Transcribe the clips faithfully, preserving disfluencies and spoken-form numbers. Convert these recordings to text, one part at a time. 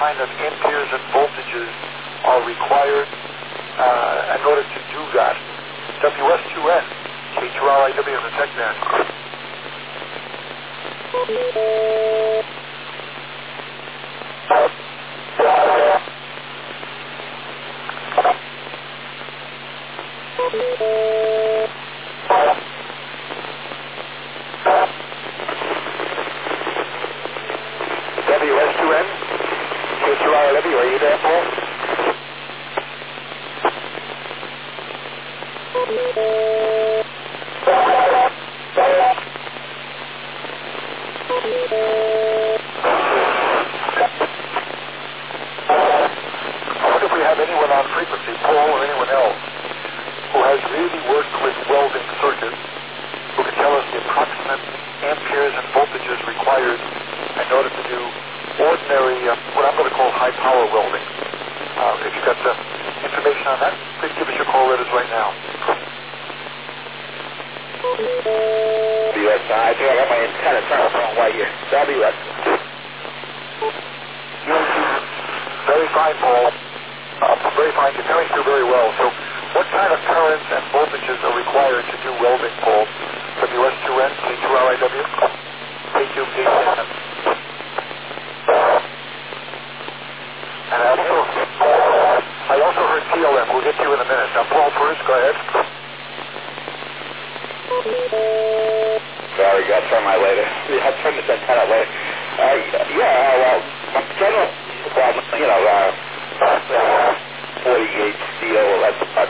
kind of amperes and voltages are required uh, in order to do that? W S two N, K two R I W on the TechNet. W S two N, K two R I W, are you there, Paul? Anyone on frequency, Paul or anyone else, who has really worked with welding circuits, who can tell us the approximate amperes and voltages required in order to do ordinary, uh, what I'm going to call high power welding. Uh, if you've got uh, information on that, please give us your call letters right now. W S, I think I got my antenna turned the wrong way here. W S. Very fine, Paul. Uh, very fine. You're coming through very well. So what kind of currents and voltages are required to do welding, Paul? W S two N, K two R I W? K two P N. And I also, I also heard T L M. We'll get to you in a minute. Now, Paul, first, go ahead. Sorry, got to turn my later. Yeah, I'll turn this antenna later. Uh, yeah, well, my general, well, you know, uh, forty gauge steel, that's about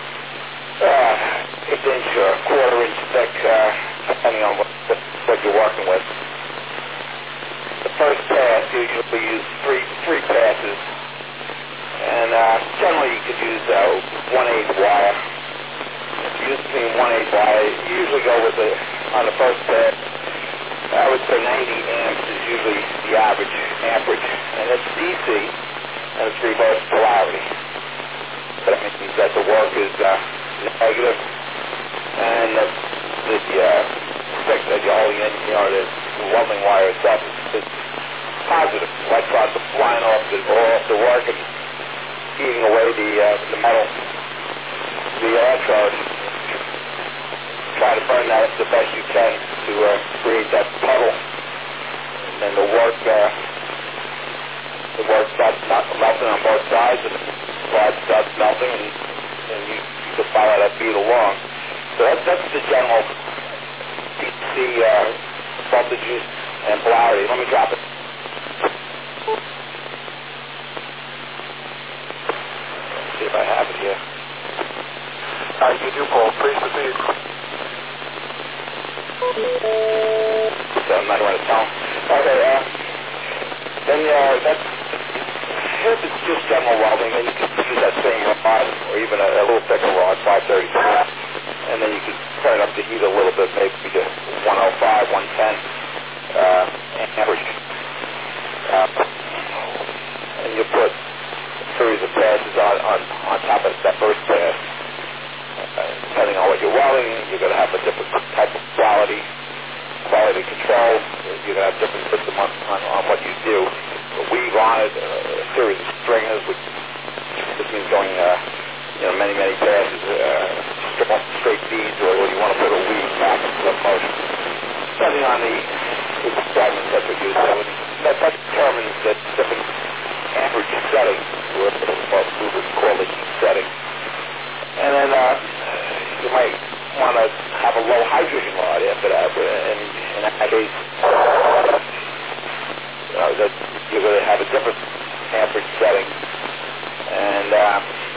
uh, eighth inch or quarter inch thick, uh, depending on what, what, what you're working with. The first pass, you usually use three three passes, and uh, generally you could use uh, one eighth wire. If you use between one eighth wire, you usually go with the, on the first pass, I would say ninety amps is usually the average amperage, and it's D C. And it's reverse polarity. That means that the work is uh, negative, and the, the uh, stick that you're holding in, you know, the welding wire itself is, is positive. Electrons are flying off the, off the work and eating away the, uh, the metal, the electrode. Try to burn that up the best you can to uh, create that puddle, and then the work. Uh, The work starts melting on both sides, and the rod starts melting, and, and you, you can follow that bead along. So that's, that's the general D C uh, voltages and polarity. Let me drop it. Let's see if I have it here. Uh, you do, Paul. Please proceed. So I'm not going to tell him. Okay, uh, then uh, that's if it's just general welding, then you can use that same rod, or even a, a little thicker rod, five thirty-two, and then you can turn up the heat a little bit, maybe to one oh five, one ten uh, amperage. Uh, and you put a series of passes on, on, on top of that first pass. Uh, depending on what you're welding, you're going to have a different type of quality, quality control. You're going to have different system on, on, on what you do. A weave on it, uh, a series of stringers, which this means going, uh, you know, many, many passes, uh, straight, straight beads, or whether you want to put a weave back in slow motion. Depending on the requirements that you're using, so that, that determines the different amperage setting, or we would call it setting. And then uh, you might want to have a low hydrogen rod after that, and in that case, uh, that you're going to have a different amperage setting, and uh,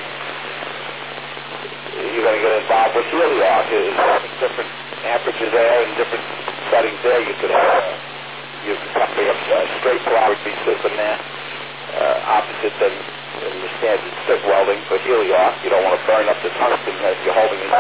you're going to get involved with heliarc. There's different amperages there and different settings there. You could have uh, you could probably have a straight polarity system there, uh, opposite than, than the standard stick welding for heliarc. You don't want to burn up the tungsten that you're holding in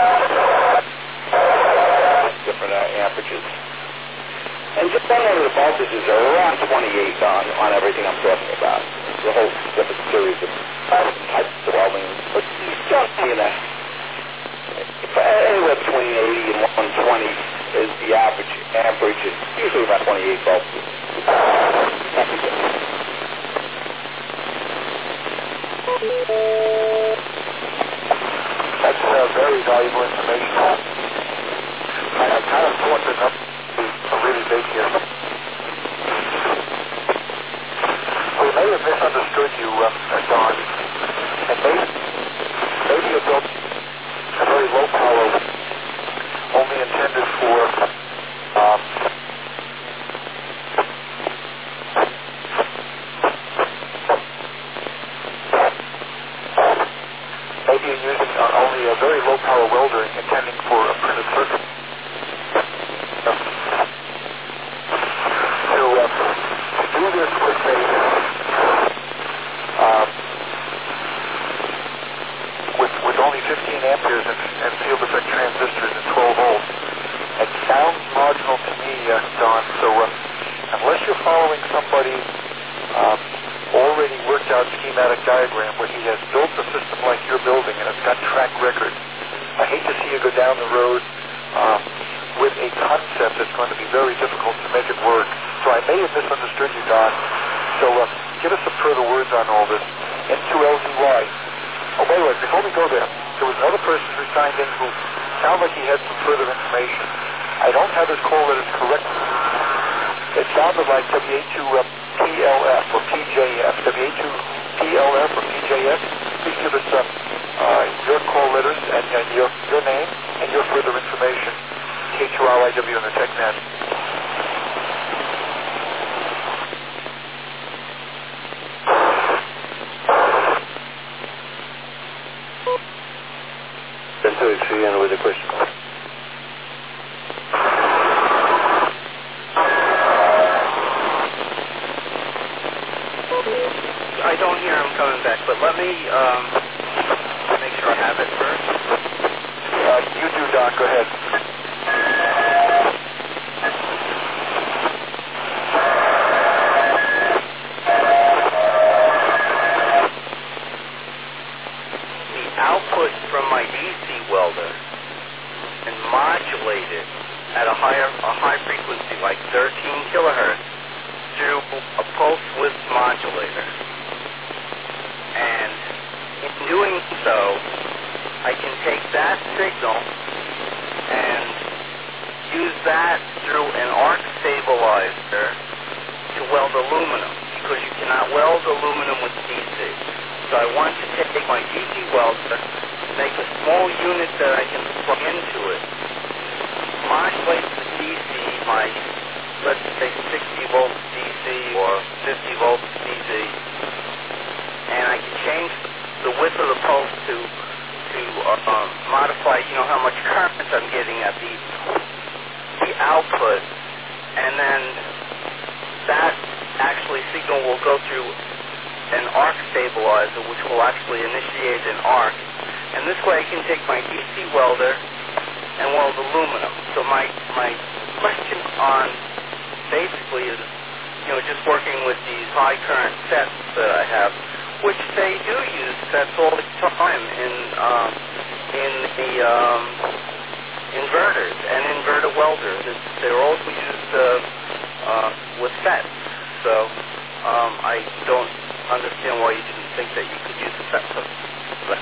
different uh, amperages. And just one of the voltages are around twenty-eight on, on everything I'm talking about. It's a whole different series of types of welding. But generally, in a, anywhere between eighty and one twenty is the average amperage, and usually about twenty-eight volts. That's uh, very valuable information. I, I kind of thought this up to be really big here. We may have misunderstood you, uh, Don, and maybe, maybe you built a very low power, only intended for um, maybe you're using uh, only a very low power welder intending for a printed circuit. Uh, to, uh, to do this with a um, with with only fifteen amperes and, and field effect transistors and twelve volts, it sounds marginal to me, uh, Don. So uh, unless you're following somebody um, already worked out schematic diagram where he has built a system like you're building and has got track record, I hate to see you go down the road um, with a concept that's going to be very difficult to make it work. So I may have misunderstood you, Don. So uh, give us some further words on all this. N two L Z Y. Oh, wait, wait, before we go there, there was another person who signed in who sounded like he had some further information. I don't have his call letters correct. It sounded like W A two P L F or P J F. W A two P L F or P J F. Please give us uh, uh, your call letters and, and your, your name and your further information. K two R I W on the TechNet. Then to experience with the question. I don't hear him coming back, but let me um, make sure I have it first. Uh, you do, Don. Go ahead. The output from my D C welder and modulate it at a higher, a high frequency, like thirteen kilohertz, through a pulse width modulator. And in doing so, I can take that signal and use that through an arc stabilizer to weld aluminum, because you cannot weld aluminum with D C. So I want to take my D C welder, make a small unit that I can plug into it, modulate the D C, my, let's say sixty volts D C or fifty volts D C, and I can change the width of the pulse to to uh, um, modify, you know, how much current I'm getting at the the output, and then that actually signal will go through an arc stabilizer, which will actually initiate an arc, and this way I can take my D C welder and weld aluminum. So my my question on basically is, you know, just working with these high current sets that I have, which they do use sets all the time in um, in the um, inverters and inverter welders. It's, they're all used uh, uh, with sets. So um, I don't understand why you didn't think that you could use a set for that.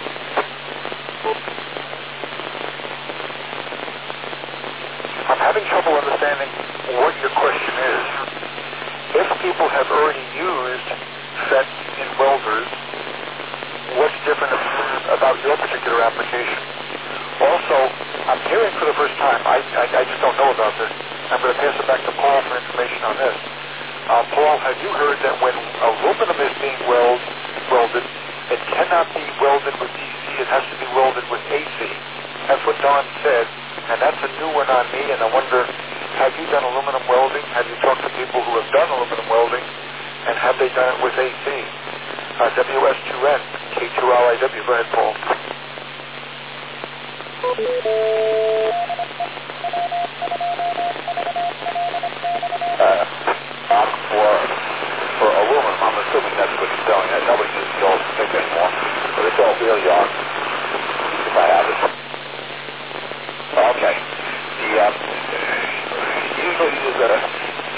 I'm having trouble understanding what your question is. If people have already used sets in welders, what's different about your particular application? Also, I'm hearing for the first time, I, I, I just don't know about this. I'm going to pass it back to Paul for information on this. Uh, Paul, have you heard that when aluminum is being weld, welded, it cannot be welded with D C, it has to be welded with A C? That's what Don said, and that's a new one on me, and I wonder, have you done aluminum welding? Have you talked to people who have done aluminum welding, and have they done it with A C? Uh, W S two N, K two R I W. Go ahead, Paul. Uh, not for, for aluminum. I'm assuming that's what he's telling us. Nobody uses the old stick anymore, but it's all real yarn, if I have it. Okay. The, um, usually use a,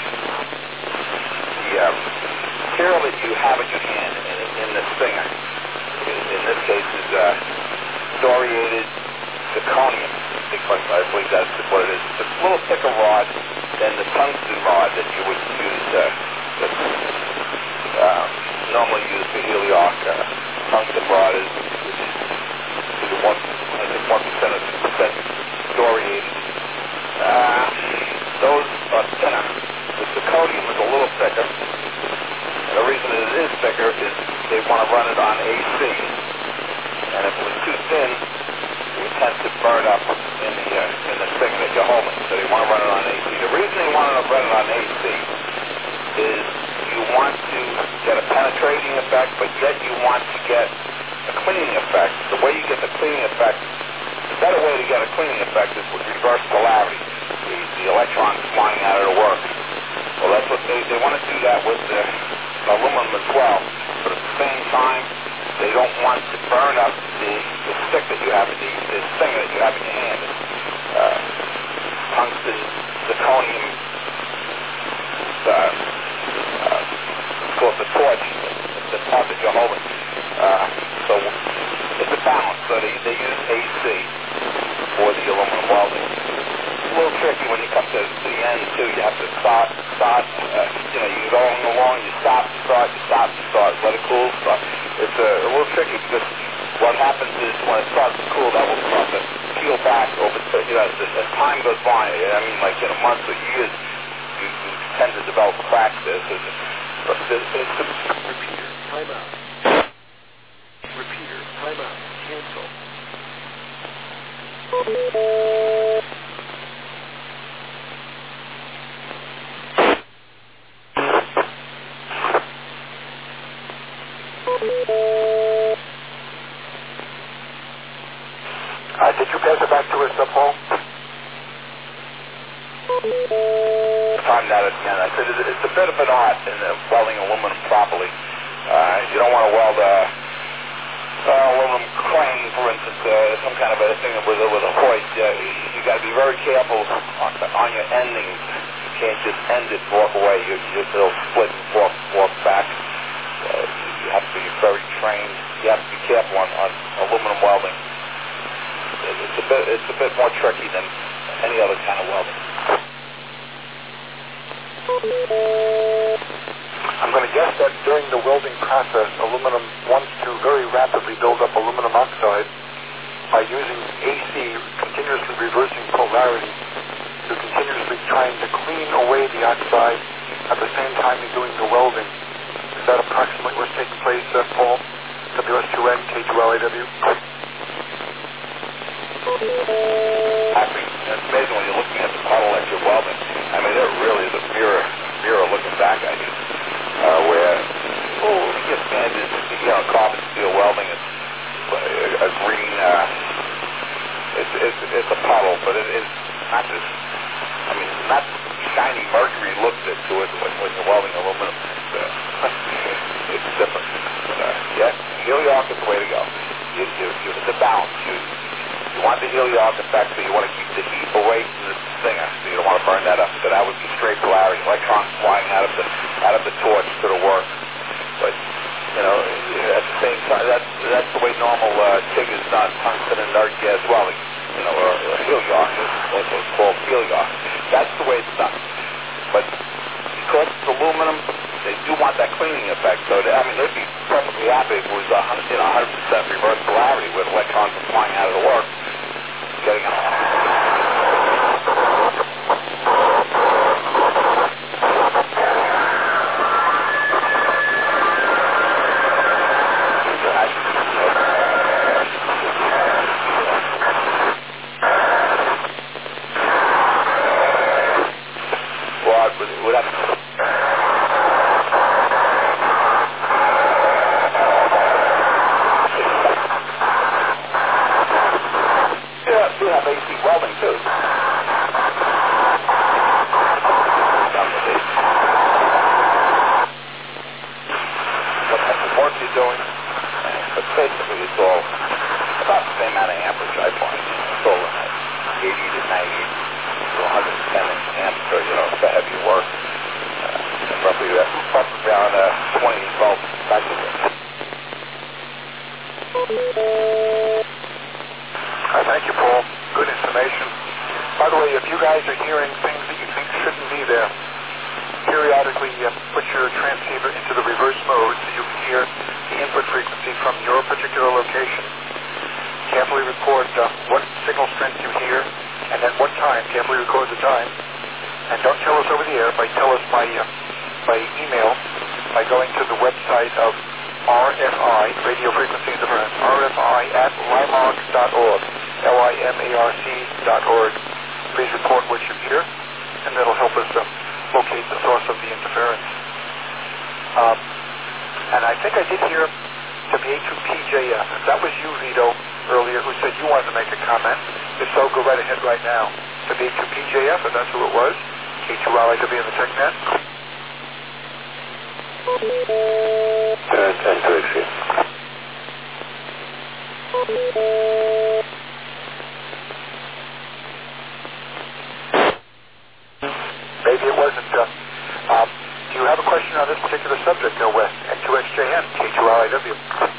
the um, material that you have in your hand in, in this thing uh, thoriated zirconium. I think I believe that's what it is. It's a little thicker rod than the tungsten rod that you would use, uh, that, uh, normally used for Heliarc. Uh, tungsten rod is, which is a one, I think one percent of two percent thoriated. Uh, those are thinner. The zirconium is a little thicker. And the reason it is thicker is they want to run it on A C. And if it was too thin, it would tend to burn up in the uh, in the thing that you're holding. So they want to run it on A C. The reason they want to run it on A C is you want to get a penetrating effect, but yet you want to get a cleaning effect. The way you get the cleaning effect, the better way to get a cleaning effect is with reverse polarity. The, the electrons flying out of the work. Well, that's what they, they want to do that with the aluminum as well. But at the same time, they don't want to burn up the, the stick that you have, the, the thing that you have in your hand. Uh, tungsten, zirconium, uh, uh, it's called the torch, the, the part that you're holding. Uh, so it's a balance. So they, they use A C for the aluminum welding. It's a little tricky when you come to, to the end, too. You have to start, start, uh, you know, you go along, you stop, you start, you stop, you start, let it cool, start. It's uh, a little tricky because what happens is when it starts to cool, that will start to peel back over, to, you know, as, as time goes by. I mean, like in a month or years, you, you tend to develop cracks there. So it's, it's, it's, it's, Repeater, timeout. Repeater, timeout. Cancel. Uh, did you pass it back to us, uh, Paul? Timed out at the end. I said it's, it's a bit of an art in uh, welding aluminum properly. Uh, you don't want to weld a uh, aluminum crane, for instance, uh, some kind of a thing with a, with a hoist. Uh, you you got to be very careful on, on your endings. You can't just end it and walk away. You, you, it'll split and walk, walk back. Uh, you have to be very trained. You have to be careful on, on aluminum welding. It's a bit, it's a bit more tricky than any other kind of welding. I'm going to guess that during the welding process, aluminum wants to very rapidly build up aluminum oxide by using A C, continuously reversing polarity, to continuously trying to clean away the oxide at the same time you're doing the welding. Is that approximately what's taking place, uh, Paul? W S two N, K two L A W? Happy. It's amazing when you're looking at the puddle that you're welding. I mean, it really is a mirror, mirror looking back at you. Uh, where, oh, you get standard, you know, carbon steel welding, it's a, a green, uh, it's, it's, it's a puddle, but it, it's not this, I mean, not shiny mercury look to it when, when you're welding aluminum. It's, uh, it's different. But, uh, yeah, Heliarc is the way to go. You, you, you, it's a balance. You, You want the Heliarc effect, so you want to keep the heat away from the stinger, so you don't want to burn that up. So that would be straight polarity, electrons flying out of the out of the torch to the work. But you know, at the same time, that's that's the way normal uh, TIG is done, tungsten inert gas welding. You know, or, or Heliarc is also called Heliarc. That's the way it's done. But because it's aluminum, they do want that cleaning effect. So they, I mean, they'd be perfectly happy if it was a hundred, you know, one hundred percent reverse polarity with electrons flying out of the work. Getting up. Well, I would, would have to. You have A C welding too. What type of work you're doing, but basically it's all about the same amount of amperage, I find. It's all eighty to ninety to one hundred ten amps for, you know, for heavy work. Uh, and roughly, uh, roughly around uh, twenty volts back to it. hearing things that you think shouldn't be there, periodically uh, put your transceiver into the reverse mode so you can hear the input frequency from your particular location. Carefully record uh, what signal strength you hear, and at what time. Carefully record the time. And don't tell us over the air, but tell us by, uh, by email, by going to the website of R F I, Radio Frequency Interference, R F I at limarc dot org, L I M A R C dot org. Please report what you hear, and that'll help us uh, locate the source of the interference. Um, and I think I did hear W A two P J F. If that was you, Vito, earlier, who said you wanted to make a comment, if so, go right ahead right now. W A two P J F, if that's who it was, K two L I W in the TechNet. ten to exit. Maybe it wasn't. Uh, um, do you have a question on this particular subject, uh, Wes? N two X J N, K two L I W.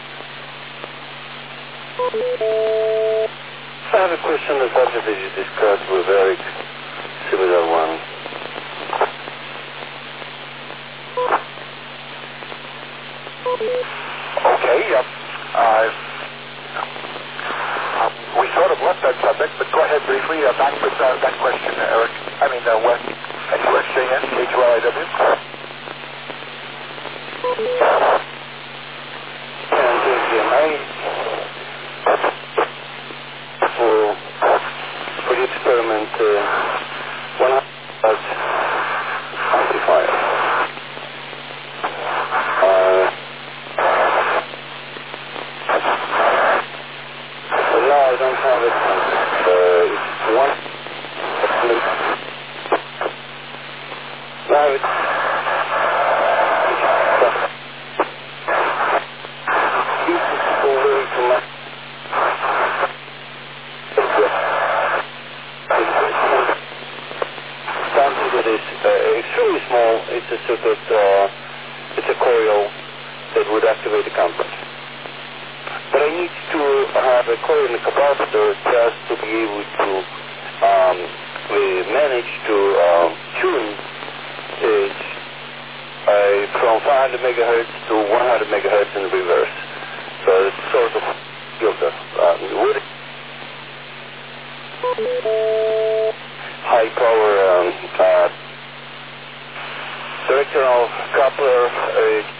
I have a question on the subject that you discussed with Eric, similar one. Okay, uh, uh, uh, we sort of left that subject, but go ahead briefly, uh, back with uh, that question, uh, Eric. I mean, uh, Wes, N two X J N, K two L I W. And uh, I, for, for the experiment, uh, one hundred amplifier. Uh, No, I don't have it. Uh, it's one. No, it's. It's over to my. Something that is uh, extremely small. It's a circuit. Uh, it's a coil that would activate the compass. But I need to have a coil in the capacitor just to be able to um, we manage to um, tune it uh, from five hundred megahertz to one hundred megahertz in reverse. So it's sort of filter. Um, with high power um, uh, directional coupler. Uh,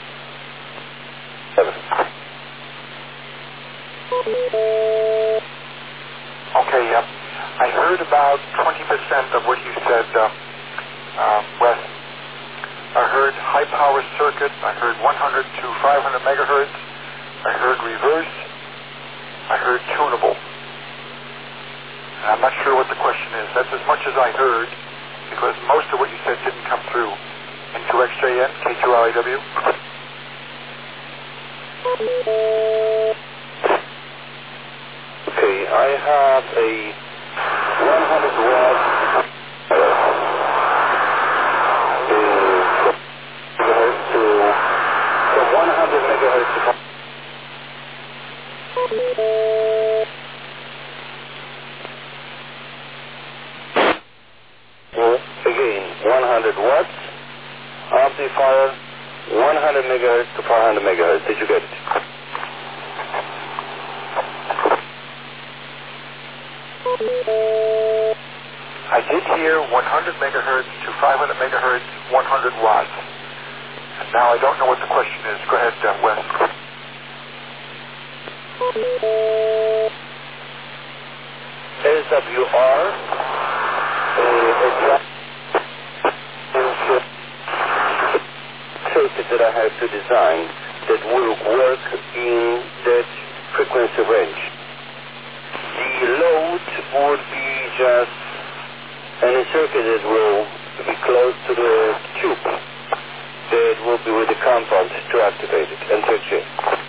Okay, yeah. I heard about twenty percent of what you said, uh, um, Wes. I heard high-power circuit. I heard one hundred to five hundred megahertz. I heard reverse. I heard tunable. And I'm not sure what the question is. That's as much as I heard, because most of what you said didn't come through. N two X J N, K two L I W. Okay, I have a one hundred watt uh, megahertz to from one hundred megahertz to well, again one hundred watts amplifier, one hundred megahertz to five hundred megahertz. Did you get it? I did hear one hundred megahertz to five hundred megahertz, one hundred watts. And now I don't know what the question is. Go ahead, uh, Wes. S W R, a, a circuit that I have to design that will work in that frequency range. The load would be just any circuit that will be close to the tube that will be with the compound to activate it and switch it.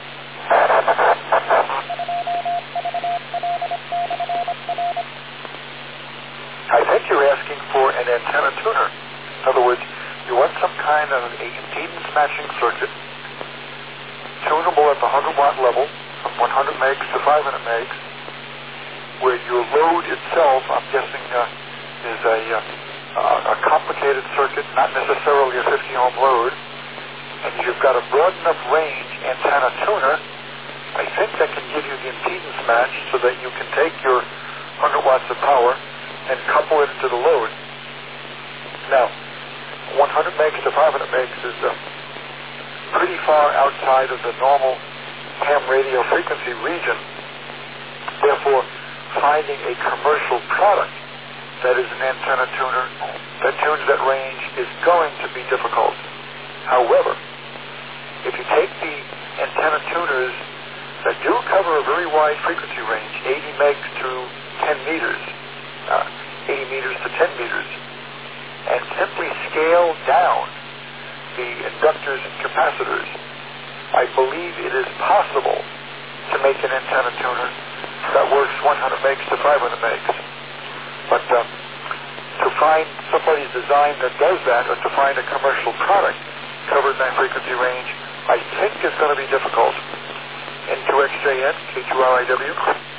I think you're asking for an antenna tuner. In other words, you want some kind of a impedance matching circuit, tunable at the one hundred watt level, from one hundred megs to five hundred megs, where your load itself, I'm guessing, uh, is a, uh, a complicated circuit, not necessarily a fifty ohm load, and you've got a broad enough range antenna tuner, I think that can give you the impedance match so that you can take your one hundred watts of power and couple it into the load. Now, one hundred megs to five hundred megs is uh, pretty far outside of the normal ham radio frequency region. Therefore, finding a commercial product that is an antenna tuner that tunes that range is going to be difficult. However, if you take the antenna tuners that do cover a very wide frequency range, eighty megs to ten meters, uh, eighty meters to ten meters, and simply scale down the inductors and capacitors, I believe it is possible to make an antenna tuner that works one hundred megs to five hundred megs. But uh, to find somebody's design that does that, or to find a commercial product covered in that frequency range, I think is going to be difficult. N two X J N, K two R I W.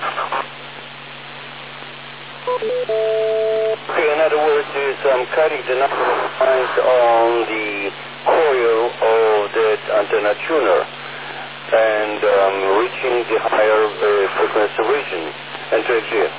Okay, in other words, is um, cutting the number of lines on the coil of that antenna tuner and um, reaching the higher uh, frequency region. N two X J N.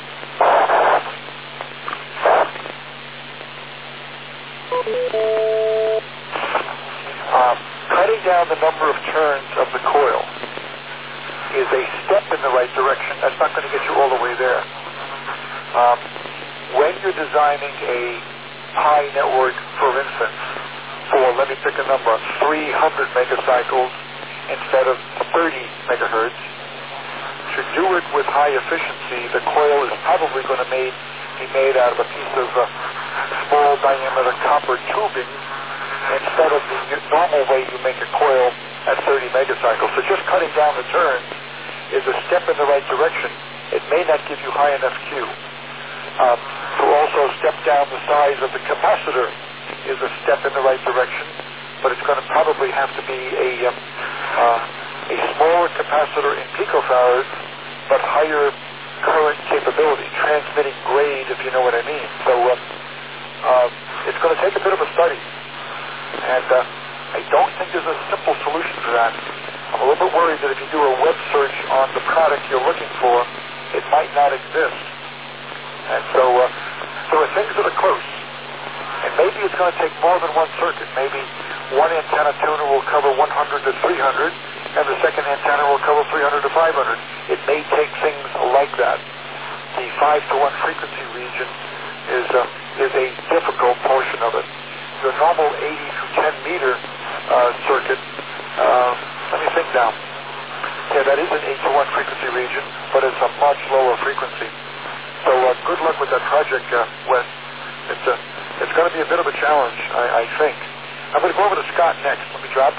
Um, cutting down the number of turns of the coil is a step in the right direction. That's not going to get you all the way there. Um, when you're designing a high network, for instance, for, let me pick a number, three hundred megacycles instead of thirty megahertz, to do it with high efficiency, the coil is probably going to made, be made out of a piece of uh, small diameter copper tubing instead of the normal way you make a coil at thirty megacycles. So just cutting down the turns is a step in the right direction. It may not give you high enough Q. Um, to also step down the size of the capacitor is a step in the right direction, but it's going to probably have to be a, um, uh, a smaller capacitor in picofarads, but higher current capability, transmitting grade, if you know what I mean. So uh, uh, it's going to take a bit of a study, and uh, I don't think there's a simple solution for that. I'm a little bit worried that if you do a web search on the product you're looking for, it might not exist. And so uh, there are things that are close. And maybe it's going to take more than one circuit. Maybe one antenna tuner will cover one hundred to three hundred, and the second antenna will cover three hundred to five hundred. It may take things like that. The five to one frequency region is, uh, is a difficult portion of it. The normal eighty to ten meter uh, circuit, uh, let me think now. Yeah, that is an eight to one frequency region, but it's a much lower frequency. So uh, good luck with that project, uh, Wes. It's, uh, it's going to be a bit of a challenge, I, I think. I'm going to go over to Scott next. Let me drop.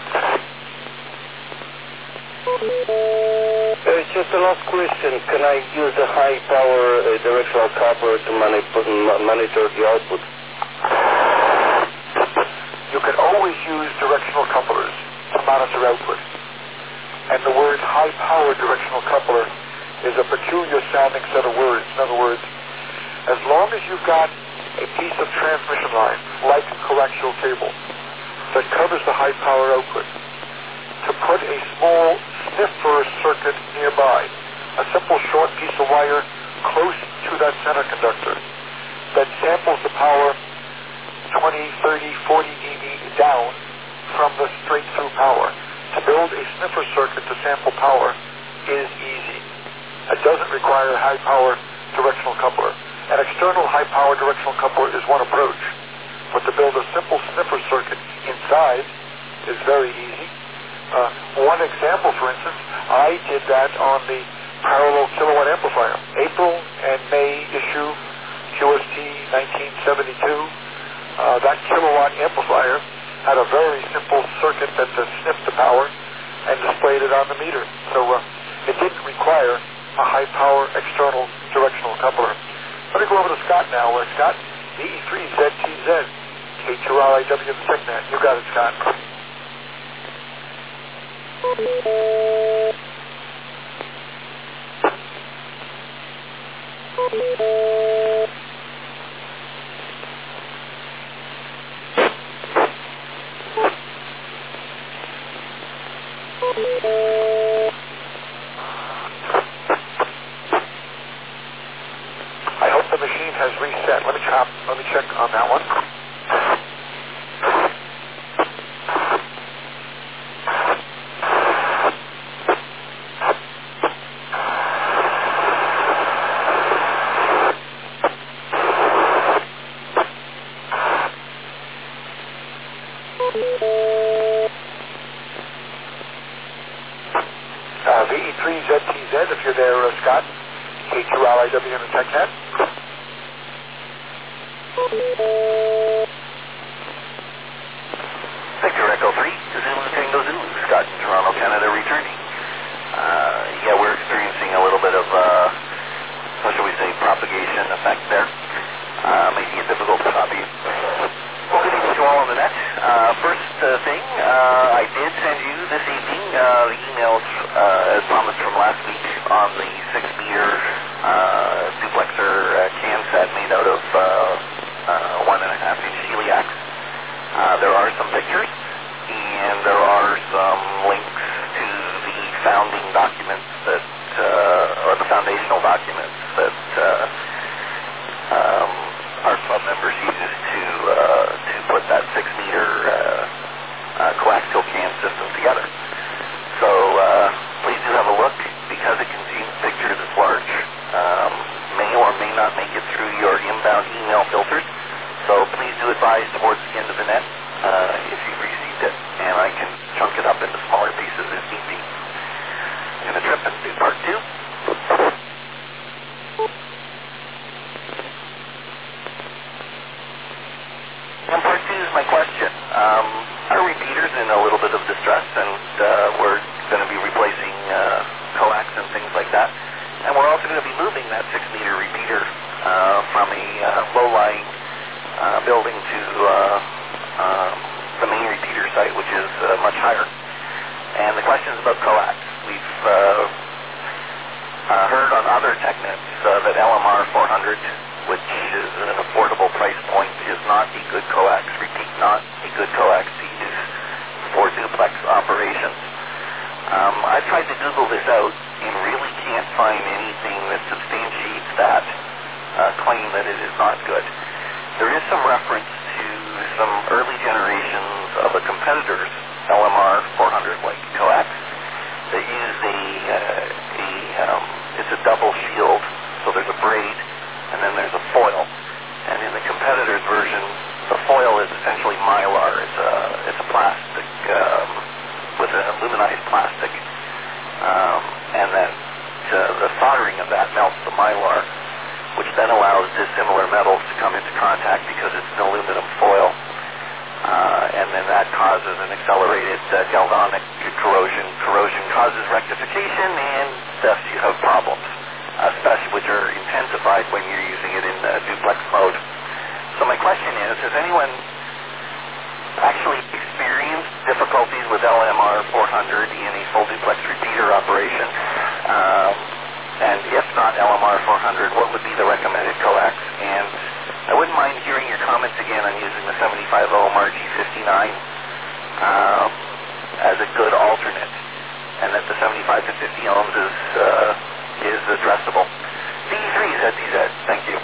Uh, just a last question. Can I use the high power uh, directional copper to mani- monitor the output? You can always use directional couplers to monitor output. And the word high power directional coupler is a peculiar sounding set of words. In other words, as long as you've got a piece of transmission line, like a coaxial cable, that covers the high power output, to put a small sniffer circuit nearby, a simple short piece of wire close to that center conductor that samples the power twenty, thirty, forty dB down from the straight through power. To build a sniffer circuit to sample power is easy. It doesn't require a high power directional coupler. An external high power directional coupler is one approach, but to build a simple sniffer circuit inside is very easy. Uh, one example, for instance, I did that on the parallel kilowatt amplifier. April and May issue Q S T nineteen seventy-two. Uh, that kilowatt amplifier had a very simple circuit that uh, sniffed the power and displayed it on the meter. So uh, it didn't require a high power external directional coupler. Let me go over to Scott now. Uh, Scott, D E three Z T Z, K two R I W the TechNet. You got it, Scott. I hope the machine has reset. Let me chop. Let me check on that one. Uh, V E three Z T Z, if you're there, uh, Scott. K two L I W in the TechNet. Victor Echo three, Zulu Tango Zulu, Scott in Toronto, Canada, returning. Uh, yeah, we're experiencing a little bit of, uh, what shall we say, propagation effect there, uh, making it difficult to copy. Well, good evening to all on the net. Uh, first uh, thing, uh, I did send you this evening uh, the emails, uh, as promised from last week, on the six meter uh, duplexer uh, can set made out of uh, uh, one and a half inch celiacs. Uh, there are some pictures, and there are some links to the founding documents that, uh, or the foundational documents that uh, um, our club members use to uh, to put that six meter uh, uh, coaxial can system together. So uh, please do have a look, because it contains pictures this large. Um, may or may not make it through your inbound email filters. So please do advise towards the end of the net uh, if you've received it, and I can chunk it up into smaller pieces if need be. In the trip and do part two. And part two is my question. Um, our repeater's in a little bit of distress, and uh, we're going to be replacing uh, coax and things like that. And we're also going to be moving that six meter repeater uh, from a uh, low-lying uh, building to uh, uh, the main repeater site, which is uh, much higher. And the question is about coax. We've uh, uh, heard on other TechNets uh, that L M R four hundred, which is an affordable price point, is not a good coax. Repeat, not a good coax to use for duplex operations. Um, I tried to Google this out and really can't find anything that substantiates that uh, claim that it is not good. There is some reference to some early generations of a competitor's L M R four hundred like coax that use a, uh, a um, it's a double shield, so there's a braid and then there's a foil. And in the competitor's version, the foil is essentially mylar. It's a it's a plastic um, with an aluminized plastic, um, and then uh, the soldering of that melts the mylar, which then allows dissimilar metals to come into contact because it's an aluminum foil, uh, and then that causes an accelerated uh, galvanic corrosion. Corrosion causes rectification, and thus you have problems, especially which are intensified when you're using it in uh, duplex mode. So my question is, has anyone actually experienced difficulties with L M R four hundred in a full duplex repeater operation? Um, and if not L M R four hundred, what would be the recommended coax? And I wouldn't mind hearing your comments again on using the seventy-five ohm R G fifty-nine um, as a good alternate, and that the seventy-five to fifty ohms is uh, is addressable. V E three Z T Z, thank you.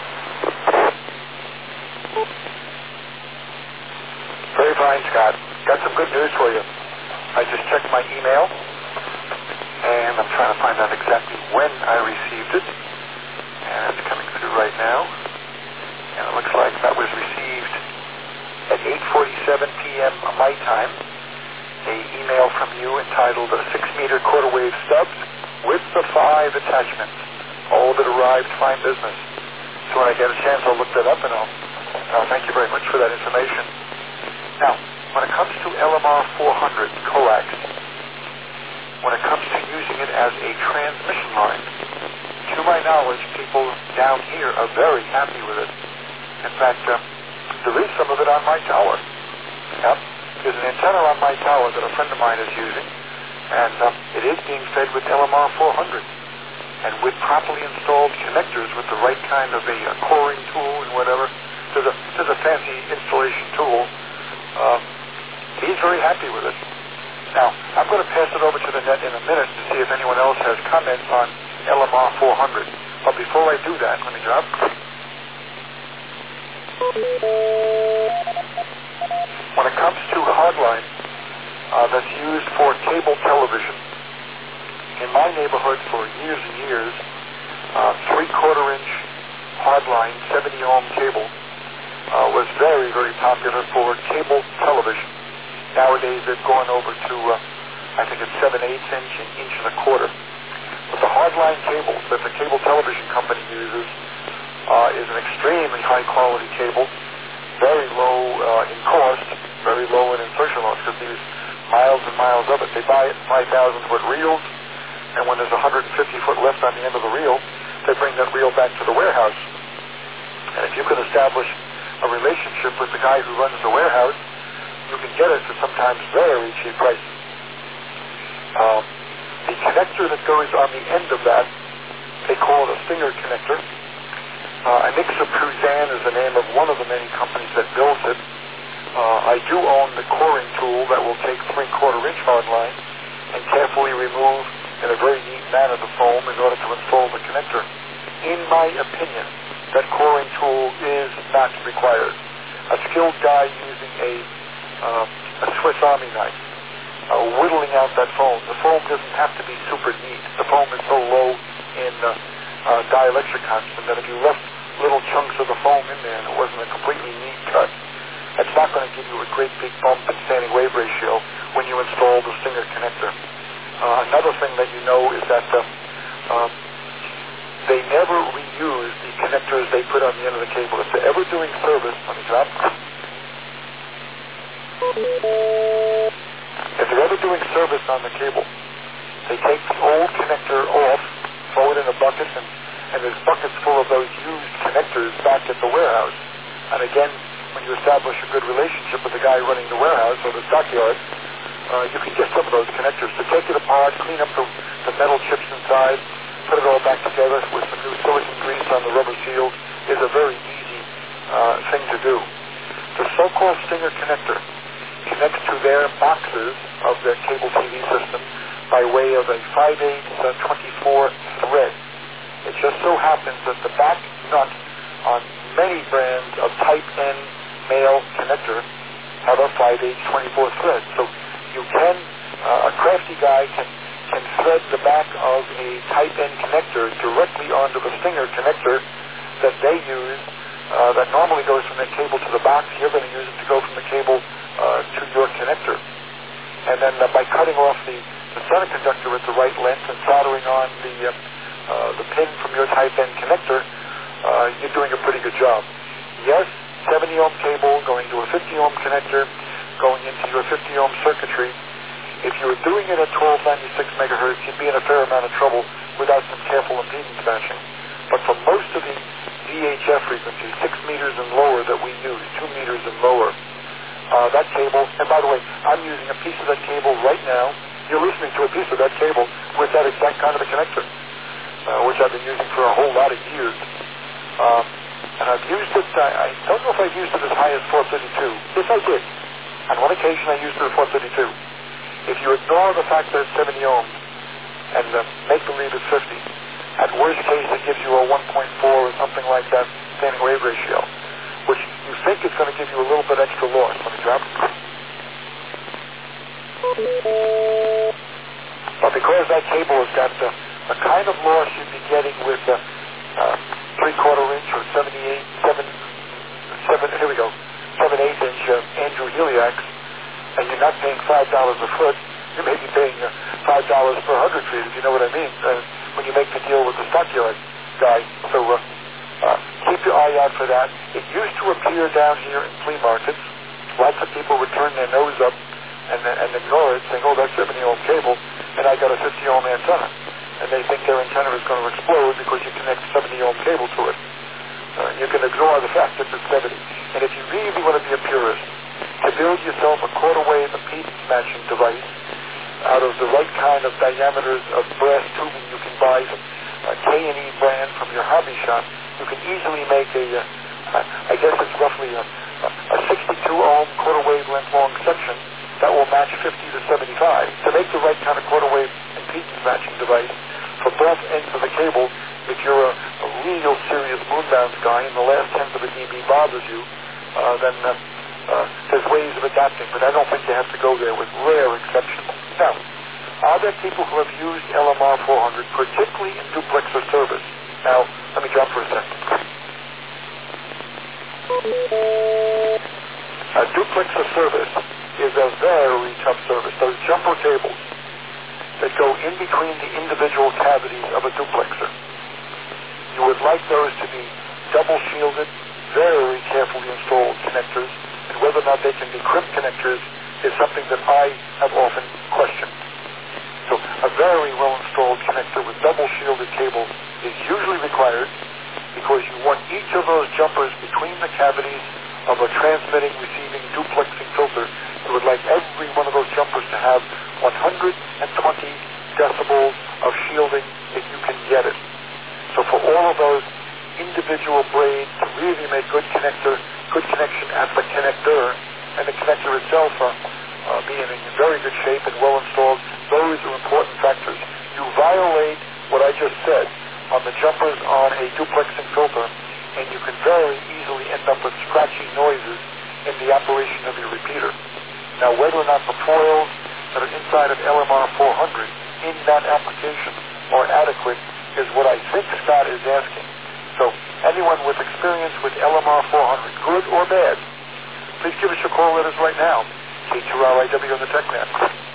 Very fine, Scott. Got some good news for you. I just checked my email, and I'm trying to find out exactly when I received it. And it's coming through right now. And it looks like that was received at eight forty-seven p.m. my time. A email from you entitled a six meter quarter wave stubs with the five attachments. All that arrived, fine business. So when I get a chance, I'll look that up, and I'll, I'll thank you very much for that information. Now, when it comes to L M R four hundred coax, when it comes to using it as a transmission line, to my knowledge, people down here are very happy with it. In fact, uh, there is some of it on my tower. Yep. There's an antenna on my tower that a friend of mine is using, and uh, it is being fed with L M R four hundred. And with properly installed connectors with the right kind of a, a coring tool and whatever, there's a, there's a fancy installation tool. Uh, he's very happy with it. Now, I'm going to pass it over to comments on L M R four hundred. But before I do that, let me drop. When it comes to hardline uh, that's used for cable television, in my neighborhood for years and years, uh, three-quarter inch hardline, seventy ohm cable, uh, was very, very popular for cable television. Nowadays, they've gone over to, uh, I think it's seven eighths inch and inch and a quarter. But the hardline cable that the cable television company uses uh, is an extremely high-quality cable, very low uh, in cost, very low in insertion loss, because they use miles and miles of it. They buy it in five thousand foot reels, and when there's one hundred fifty foot left on the end of the reel, they bring that reel back to the warehouse. And if you can establish a relationship with the guy who runs the warehouse, you can get it for sometimes very cheap prices. Um, the connector that goes on the end of that, they call it a Stinger connector. Uh, Anixa Pruzan is the name of one of the many companies that builds it. Uh, I do own the coring tool that will take three-quarter inch hardline and carefully remove in a very neat manner the foam in order to install the connector. In my opinion, that coring tool is not required. A skilled guy using a, uh, a Swiss Army knife, uh, whittling out that foam. The foam doesn't have to be super neat. The foam is so low in uh, uh, dielectric constant that if you left little chunks of the foam in there and it wasn't a completely neat cut, that's not going to give you a great big bump in standing wave ratio when you install the Stinger connector. Uh, another thing that you know is that uh, um, they never reuse the connectors they put on the end of the cable. If they're ever doing service, let me drop. If they're ever doing service on the cable, they take the old connector off, throw it in a bucket, and, and there's buckets full of those used connectors back at the warehouse. And again, when you establish a good relationship with the guy running the warehouse or the stockyard, uh, you can get some of those connectors. To take it apart, clean up the, the metal chips inside, put it all back together with some new silicone grease on the rubber seals is a very easy uh, thing to do. The so-called Stinger connector connects to their boxes of their cable T V system by way of a five eighths uh, twenty-four thread. It just so happens that the back nut on many brands of Type N male connector have a five eighths twenty-four thread. So you can, uh, a crafty guy can, can thread the back of a Type N connector directly onto the Stinger connector that they use, uh, that normally goes from the cable to the box. You're going to use it to go from the cable uh, to your connector. And then uh, by cutting off the, the center conductor at the right length and soldering on the, uh, uh, the pin from your Type N connector, uh, you're doing a pretty good job. Yes, seventy ohm cable going to a fifty ohm connector, going into your fifty ohm circuitry. If you were doing it at twelve ninety-six megahertz, you'd be in a fair amount of trouble without some careful impedance matching. But for most of the V H F frequencies, six meters and lower that we use, two meters and lower, uh, that cable, and by the way, I'm using a piece of that cable right now. You're listening to a piece of that cable with that exact kind of a connector, uh, which I've been using for a whole lot of years. Um, and I've used it, I, I don't know if I've used it as high as four thirty-two. Yes, I did. On one occasion, I used it at four thirty-two. If you ignore the fact that it's seventy ohms and uh, make believe it's fifty, at worst case, it gives you a one point four or something like that standing wave ratio, which you think is going to give you a little bit extra loss. Let me drop. But because that cable has got the, the kind of loss you'd be getting with uh, uh, three-quarter inch or seventy-eight, seven, seven, here we go, seven eighths inch uh, Andrew Heliax, and you're not paying five dollars a foot, you may be paying uh, five dollars per hundred feet, if you know what I mean, uh, when you make the deal with the stockyard guy. So uh, uh, keep your eye out for that. It used to appear down here in flea markets. Lots of people would turn their nose up and, and ignore it, saying, oh, that's seventy ohm cable, and I got a fifty ohm antenna. And they think their antenna is going to explode because you connect seventy ohm cable to it. Uh, you can ignore the fact that it's seventy. And if you really want to be a purist, to build yourself a quarter wave impedance matching device out of the right kind of diameters of brass tubing you can buy from a K and E brand from your hobby shop, you can easily make a, uh, I guess it's roughly a, a sixty-two ohm quarter wave length long section that will match fifty to seventy-five. To make the right kind of quarter wave impedance matching device for both ends of the cable. If you're a, a real serious moonbound guy and the last tenth of a dB bothers you, uh, then uh, uh, there's ways of adapting, but I don't think you have to go there with rare exceptions. Now, are there people who have used L M R four hundred, particularly in duplexer service? Now, let me drop for a second. A duplexer service is a very tough service. Those jumper cables that go in between the individual cavities of a duplexer, you would like those to be double shielded, very carefully installed connectors, and whether or not they can be crimp connectors is something that I have often questioned. So a very well installed connector with double shielded cable is usually required because you want each of those jumpers between the cavities of a transmitting, receiving, duplexing filter. You would like every one of those jumpers to have one hundred twenty decibels of shielding if you can get it. So for all of those individual blades to really make good connector, good connection at the connector, and the connector itself uh, uh, being in very good shape and well installed, those are important factors. You violate what I just said on the jumpers on a duplexing filter, and you can very easily end up with scratchy noises in the operation of your repeater. Now, whether or not the foils that are inside of L M R four hundred in that application are adequate is what I think Scott is asking. So anyone with experience with L M R four hundred, good or bad, please give us your call letters right now. K two R I W on the TechNet.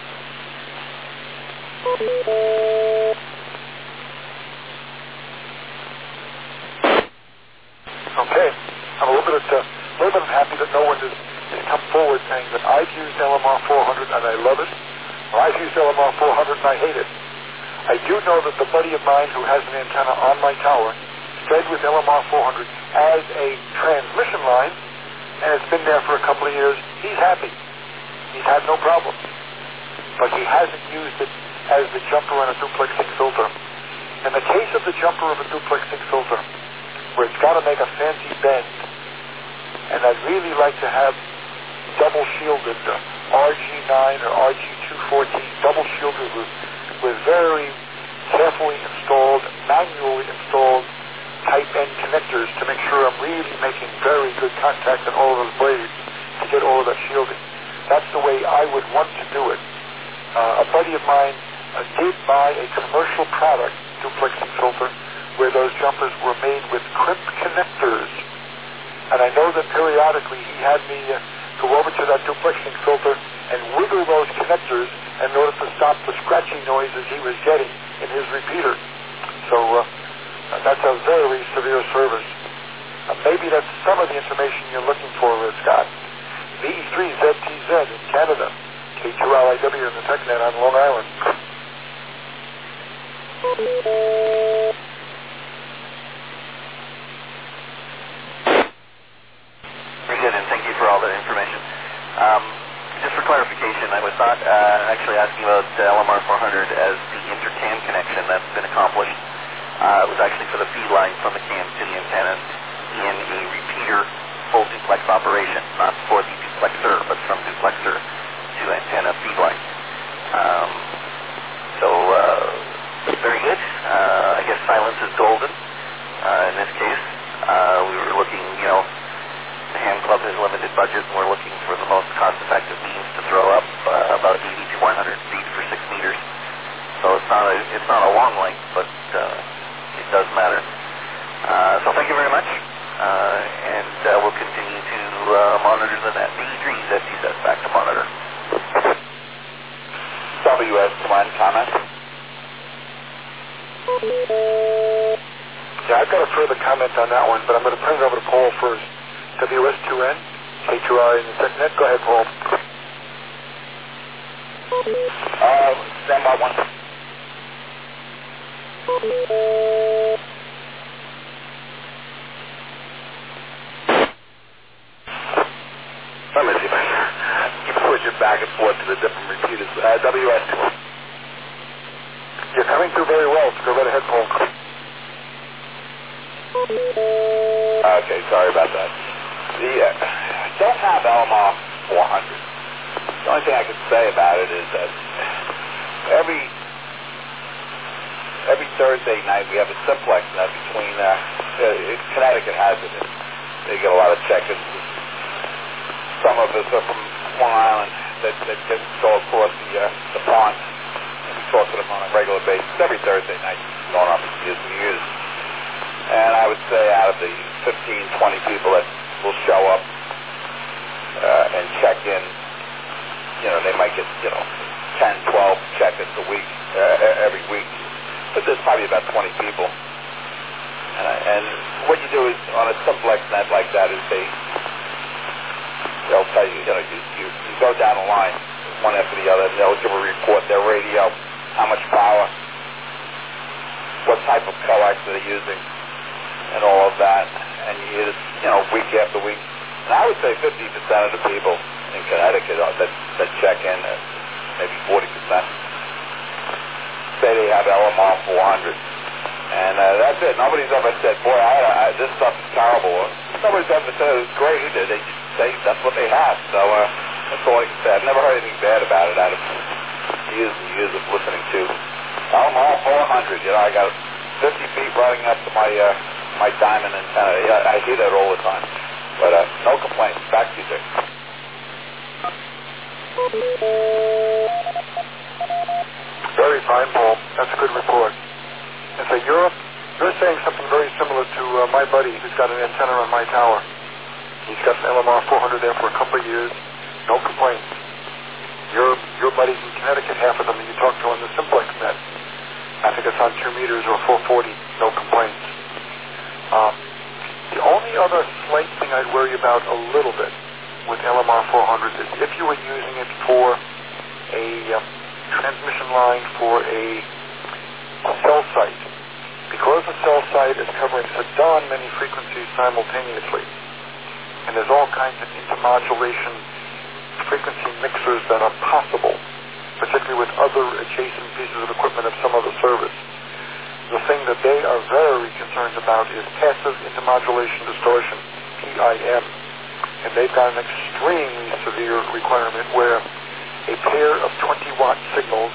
Okay, I'm a little bit, uh, a little bit unhappy that no one has, has come forward saying that I've used L M R four hundred and I love it, or I've used L M R four hundred and I hate it. I do know that the buddy of mine who has an antenna on my tower fed with L M R four hundred as a transmission line, and it's been there for a couple of years. He's happy. He's had no problem. But he hasn't used it as the jumper on a duplexing filter. In the case of the jumper of a duplexing filter, where it's got to make a fancy bend, and I'd really like to have double shielded uh, R G nine or R G two fourteen, double shielded with, with very carefully installed, manually installed type N connectors to make sure I'm really making very good contact on all of those blades to get all of that shielding. That's the way I would want to do it. Uh, a buddy of mine uh, did buy a commercial product duplexing filter where those jumpers were made with crimp connectors. And I know that periodically he had me uh, go over to that duplexing filter and wiggle those connectors in order to stop the scratchy noises he was getting in his repeater. So uh, that's a very severe service. Uh, maybe that's some of the information you're looking for, uh, Scott. V E three Z T Z in Canada, K two L I W in the TechNet on Long Island. Very good, and thank you for all that information. Um, just for clarification, I was not uh, actually asking about uh, L M R four hundred as the inter-cam connection that's been accomplished. Uh, it was actually for the feed line from the cams to the antennas in a repeater full duplex operation, not for the duplexer, but from duplexer to antenna feed line. Um, so, uh, very good. Uh, I guess silence is golden uh, in this case. Uh, we were looking, you know, the Ham Club has limited budget, and we're looking for the most cost-effective means to throw up uh, about eighty to one hundred feet for six meters. So it's not a, it's not a long length, but uh, it does matter. Uh, so thank you very much, uh, and uh, we'll continue to uh, monitor the net. V E three Z T Z back to monitor. W S one comment. Yeah, I've got a further comment on that one, but I'm going to turn it over to Paul first. W S two N, K two R in the TechNet. Go ahead, Paul. Uh, stand by one. Let me see if I can keep switching back and forth to the different repeaters. Uh, W S two. You're coming through very well, so go right ahead, Paul. Okay, sorry about that. The, uh, I don't have L M R four hundred. The only thing I can say about it is that every every Thursday night, we have a simplex net between, uh, uh, Connecticut has it. They get a lot of check-ins. Some of us are from Long Island that, that get go across the, uh, the pond. And we talk to them on a regular basis every Thursday night, going on for years and years. And I would say out of the fifteen, twenty people that will show up uh, and check in, you know, they might get, you know, ten, twelve check-ins a week, uh, every week. But there's probably about twenty people. Uh, and what you do is, on a simplex net like that, is they, they'll tell you, you know, you, you, you go down the line, one after the other, and they'll give a report, their radio, how much power, what type of coax they're using, and all of that. And you hear this, you know, week after week. And I would say fifty percent of the people in Connecticut that, that check in, uh, maybe forty percent, say they have L M R four hundred. And uh, that's it. Nobody's ever said, boy, I, I, this stuff is terrible. Nobody's ever said it was great either. They just say that's what they have. So uh, that's all I can say. I've never heard anything bad about it out of years and years of listening to L M R four hundred. You know, I got fifty feet running up to my uh, my diamond antenna. Yeah, I hear that all the time. But uh, no complaints. Back to you, Dick. Very fine, Paul. That's a good report. And so you're, you're saying something very similar to uh, my buddy who's got an antenna on my tower. He's got an L M R four hundred there for a couple of years. No complaints. Your, your buddies in Connecticut, half of them that you talk to on the simplex net, I think it's on two meters or four forty. No complaints. Um, the only other slight thing I'd worry about a little bit with L M R four hundred is if you were using it for a um, transmission line for a cell site. Because the cell site is covering so darn many frequencies simultaneously, and there's all kinds of intermodulation frequency mixers that are possible, particularly with other adjacent pieces of equipment of some other service. The thing that they are very concerned about is passive intermodulation distortion, P I M. And they've got an extremely severe requirement where a pair of twenty watt signals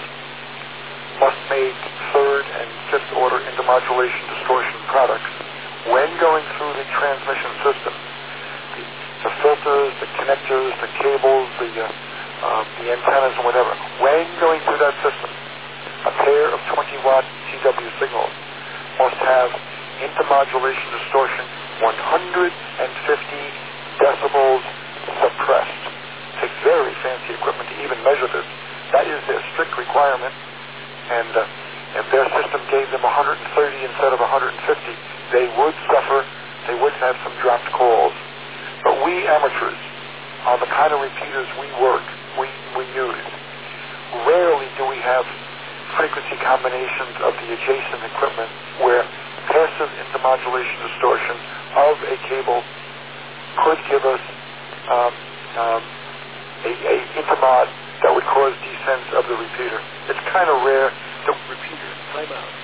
must make third and fifth order intermodulation distortion products when going through the transmission system. The, the filters, the connectors, the cables, the, uh, uh, the antennas and whatever. When going through that system, a pair of twenty watt T W signals must have intermodulation distortion one hundred fifty decibels suppressed. It takes very fancy equipment to even measure this. That is their strict requirement. And uh, if their system gave them one hundred thirty instead of one hundred fifty, they would suffer, they would have some dropped calls. But we amateurs, on the kind of repeaters we work, we, we use, rarely do we have frequency combinations of the adjacent equipment where passive intermodulation distortion of a cable could give us um, um, a, a intermod that would cause descent of the repeater. It's kind of rare. The repeater, time out.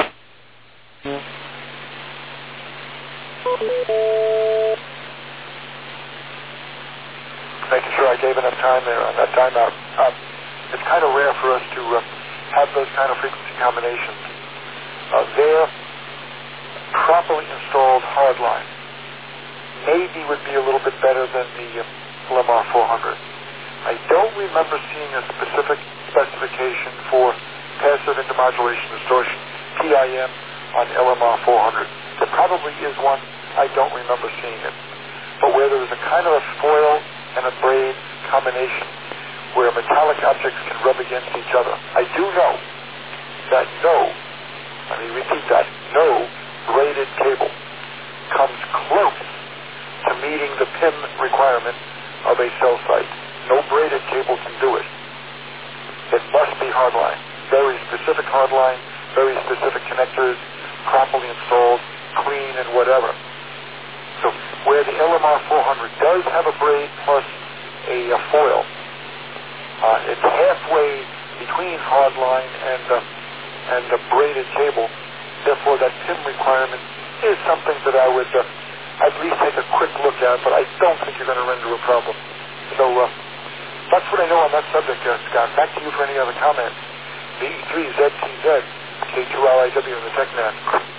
Making sure I gave enough time there on that timeout. Um, it's kind of rare for us to uh, have those kind of frequency combinations. Uh, their properly installed hardline maybe would be a little bit better than the uh, L M R four hundred. I don't remember seeing a specific specification for passive intermodulation distortion, P I M, on L M R four hundred. There probably is one. I don't remember seeing it. But where there is a kind of a foil and a braid combination where metallic objects can rub against each other, I do know that no, let me repeat that, no braided cable comes close to meeting the P I M requirement of a cell site. No braided cable can do it. It must be hardline. Very specific hardline, very specific connectors, properly installed, clean and whatever. So where the L M R four hundred does have a braid plus a, a foil, uh, it's halfway between hardline and uh, and a braided cable. Therefore, that P I M requirement is something that I would uh, at least take a quick look at, but I don't think you're going to run into a problem. So uh, that's what I know on that subject, uh, Scott. Back to you for any other comments. B three Z T Z, K two R I W in the TechNet.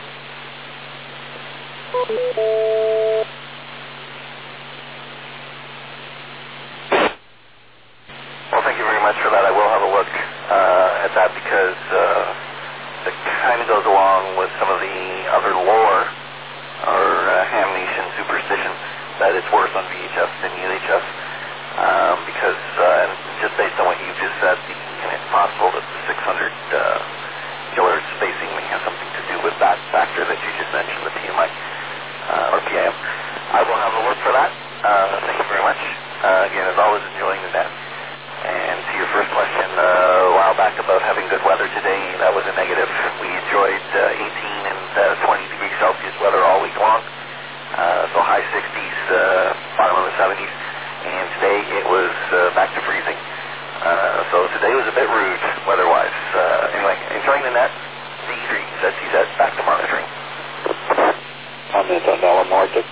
Well, thank you very much for that. I will have a look uh, at that because uh, it kind of goes along with some of the other lore or uh, Ham Nation superstitions that it's worse on V H F than U H F um, because uh, just based on what you just said, it's possible that the six hundred uh, kilohertz spacing may have something to do with that factor that you just mentioned, the P M I uh, or P I M. I will have a look for that. Uh, thank you very much. Uh, again, as always, enjoying the net. And to your first question uh, a while back about having good weather today, that was a negative. We enjoyed uh, eighteen and uh, twenty degrees Celsius weather all week long. Uh, so high sixties, uh, bottom of the seventies. And today it was uh, back to freezing. Uh, so today was a bit rude weather-wise. Uh, anyway, enjoying the net. D three, Z C Z, back to monitoring. Comment on L M R, Dick?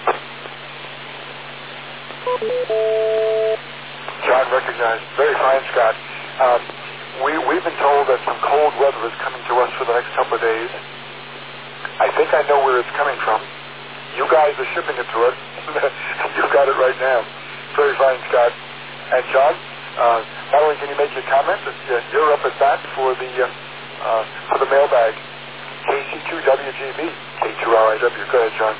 John recognized. Very fine, Scott. Um, we, we've been told that some cold weather is coming to us for the next couple of days. I think I know where it's coming from. You guys are shipping it to us. You got it right now. Very fine, Scott. And John, uh, not only can you make your comment, but uh, you're up at bat for the uh, uh, for the mailbag. K C two W G B, K two R I W. Go ahead, John.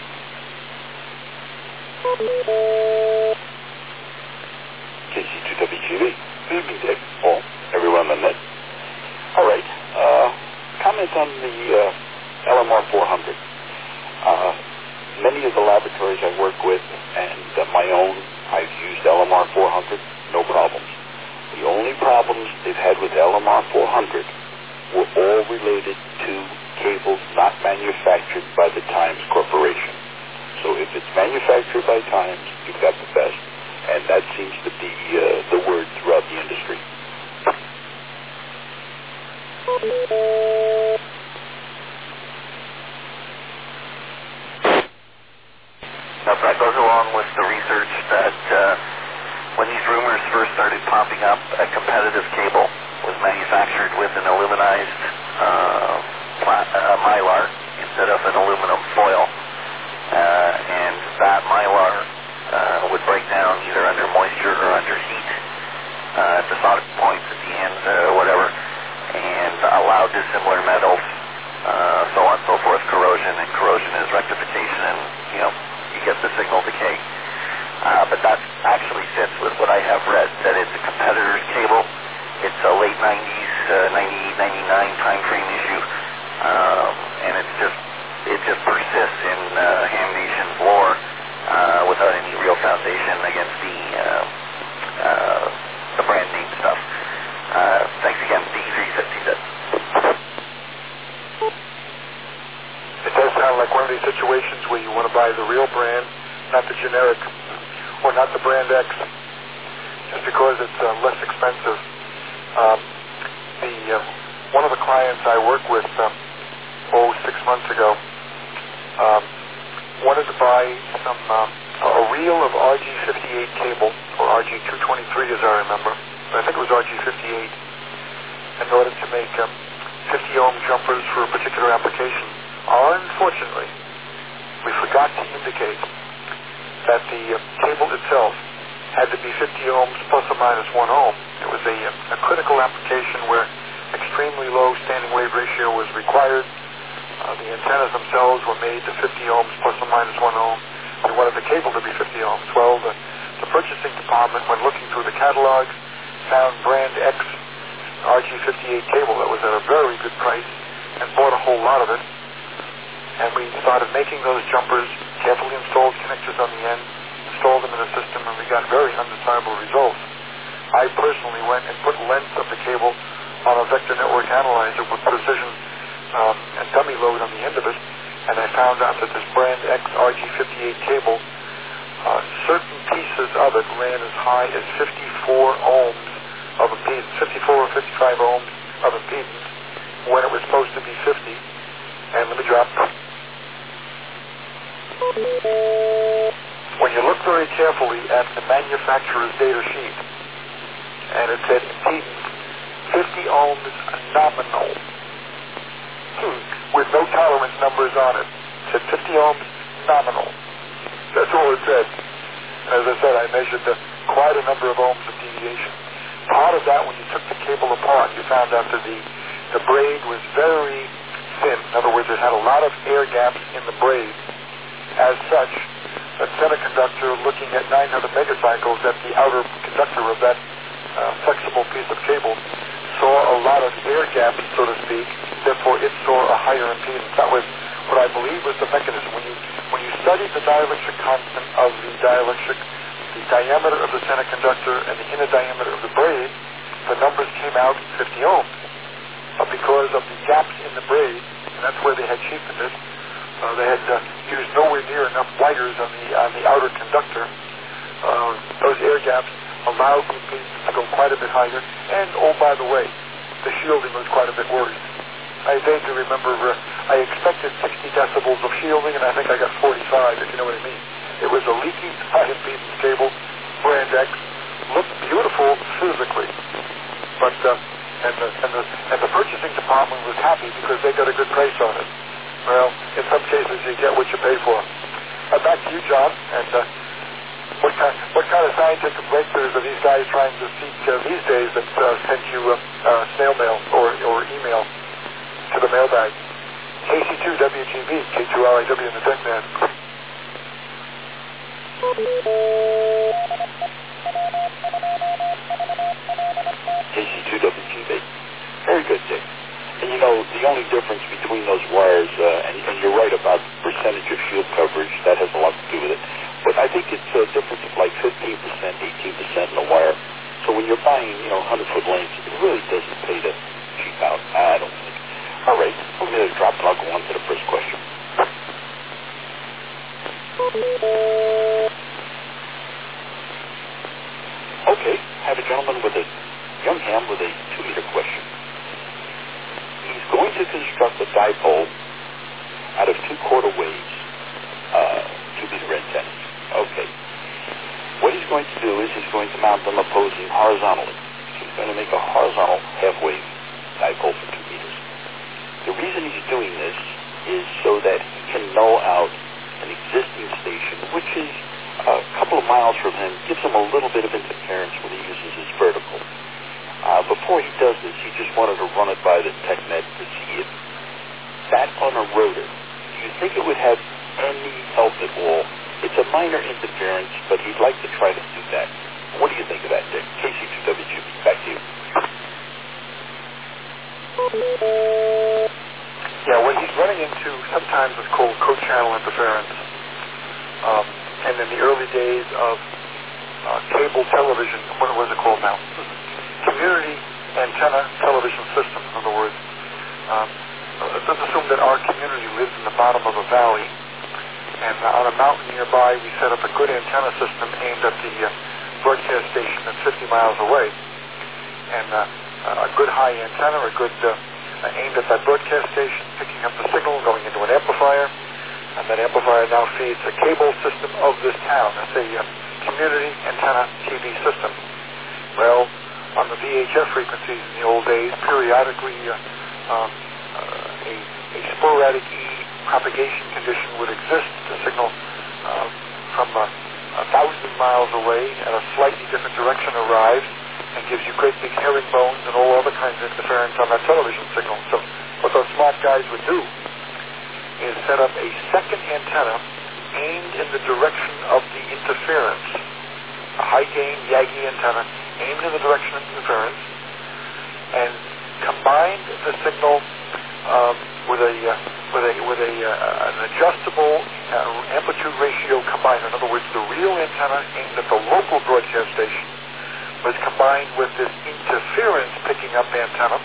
K C two W G B. Good evening, Dick. Paul, everyone on the net. All right. Uh, comment on the uh, L M R four hundred. Uh, many of the laboratories I work with and uh, my own, I've used L M R four hundred, no problems. The only problems they've had with L M R four hundred were all related to cables not manufactured by the Times Corporation. So if it's manufactured by Times, you've got the best. And that seems to be uh, the word throughout the industry. Now, that goes along with the research that uh, when these rumors first started popping up, a competitive cable was manufactured with an aluminized uh, pla- uh, mylar instead of an aluminum foil. Uh, and that mylar uh, would break down either under moisture or under heat uh, at the solder points at the ends or whatever, and allow dissimilar metals, uh, so on and so forth, corrosion, and corrosion is rectification, and, you know, you get the signal decay. Uh, but that actually fits with what I have read, that it's a competitor's cable. It's a late nineties, uh, ninety-eight, ninety-nine time frame issue, um, and it's just, it just persists in uh, Ham Nation's lore uh, without any real foundation against the uh, uh, the brand name stuff. Uh, thanks again, D three fifty. It does sound like one of these situations where you want to buy the real brand, not the generic, or not the brand X, just because it's uh, less expensive. Um, the uh, one of the clients I work with, um, oh, six months ago, um, wanted to buy some um, a reel of R G fifty-eight cable, or R G two twenty-three as I remember, but I think it was R G fifty-eight, in order to make um, fifty ohm jumpers for a particular application. Unfortunately, we forgot to indicate that the uh, cable itself had to be fifty ohms plus or minus one ohm. It was a, a critical application where extremely low standing wave ratio was required. Uh, the antennas themselves were made to fifty ohms plus or minus one ohm. We wanted the cable to be fifty ohms. Well, the, the purchasing department, when looking through the catalog, found brand X R G fifty-eight cable that was at a very good price and bought a whole lot of it. And we started making those jumpers, carefully installed connectors on the end, installed them in the system, and we got very undesirable results. I personally went and put lengths of the cable on a vector network analyzer with precision um, and dummy load on the end of it, and I found out that this brand X R G fifty-eight cable, uh, certain pieces of it ran as high as fifty-four ohms of impedance, fifty-four or fifty-five ohms of impedance, when it was supposed to be fifty. And let me drop. When you look very carefully at the manufacturer's data sheet, and it said impedance, fifty ohms nominal, tolerance numbers on it. It said fifty ohms nominal. That's all it said. And as I said, I measured the, quite a number of ohms of deviation. Part of that, when you took the cable apart, you found out that the, the braid was very thin. In other words, it had a lot of air gaps in the braid. As such, a semiconductor looking at nine hundred megacycles at the outer conductor of that uh, flexible piece of cable saw a lot of air gaps, so to speak. Therefore, it saw a higher impedance. That was what I believe was the mechanism. When you when you studied the dielectric constant of the dielectric, the diameter of the semiconductor and the inner diameter of the braid, the numbers came out fifty ohms. But because of the gaps in the braid, and that's where they had cheapened it, uh, they had uh, used nowhere near enough wires on the on the outer conductor. Uh, those air gaps allowed the impedance to go quite a bit higher. And oh, by the way, the shielding was quite a bit worse. I vaguely remember uh, I expected sixty decibels of shielding, and I think I got forty-five, if you know what I mean. It was a leaky high impedance cable, brand X, looked beautiful physically, but uh, and the and the and the purchasing department was happy because they got a good price on it. Well, in some cases you get what you pay for. Uh, back to you, John, and uh, what kind what kind of scientific breakthroughs are these guys trying to seek uh, these days that uh, send you uh, uh, snail mail or or email to the mailbag? K C two W G B, K two R I W in the Tech Man. K C two W G B. Very good, Dick. And you know, the only difference between those wires, uh, and, and you're right about percentage of shield coverage, that has a lot to do with it. But I think it's a difference of like fifteen percent, eighteen percent in a wire. So when you're buying, you know, one hundred foot lengths, it really doesn't pay to cheap out. I don't think. All right, I'm going to drop and I'll go on to the first question. Okay, I have a gentleman with a young ham with a two-meter question. He's going to construct a dipole out of two quarter waves, uh, two-meter antennas. Okay. What he's going to do is he's going to mount them opposing horizontally. So he's going to make a horizontal half-wave dipole for two meters. The reason he's doing this is so that he can null out an existing station, which is a couple of miles from him, gives him a little bit of interference when he uses his vertical. Uh, before he does this, he just wanted to run it by the TechNet to see if that on a rotor, do you think it would have any help at all? It's a minor interference, but he'd like to try to do that. What do you think of that, Dick? K C two W G B, back to you. Yeah, what he's running into sometimes is called co-channel interference. Um, and in the early days of uh, cable television, what was it called now? Community antenna television system, in other words. Um, let's assume that our community lives in the bottom of a valley, and uh, on a mountain nearby we set up a good antenna system aimed at the uh, broadcast station that's fifty miles away. And uh, a good high antenna, a good uh, aimed at that broadcast station, picking up the signal, going into an amplifier, and that amplifier now feeds the cable system of this town. That's a uh, community antenna T V system. Well, on the V H F frequencies in the old days, periodically uh, um, uh, a, a sporadic E propagation condition would exist. The signal uh, from uh, a thousand miles away at a slightly different direction arrives and gives you great big herringbones and all other kinds of interference on that television signal. So what those smart guys would do is set up a second antenna aimed in the direction of the interference, a high-gain Yagi antenna aimed in the direction of interference, and combined the signal um, with a uh, with a with a uh, an adjustable uh, amplitude ratio combiner. In other words, the real antenna aimed at the local broadcast station was combined with this interference picking up antenna,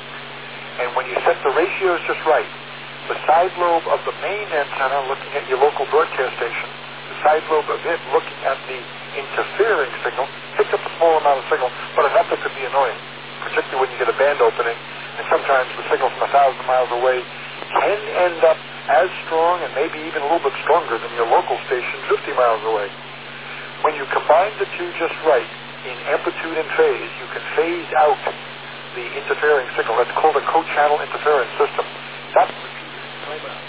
and when you set the ratios just right, the side lobe of the main antenna looking at your local broadcast station, the side lobe of it looking at the interfering signal, picks up a small amount of signal, but enough that could be annoying, particularly when you get a band opening, and sometimes the signal from a thousand miles away can end up as strong and maybe even a little bit stronger than your local station fifty miles away. When you combine the two just right, in amplitude and phase, you can phase out the interfering signal. That's called a co-channel interference system. That's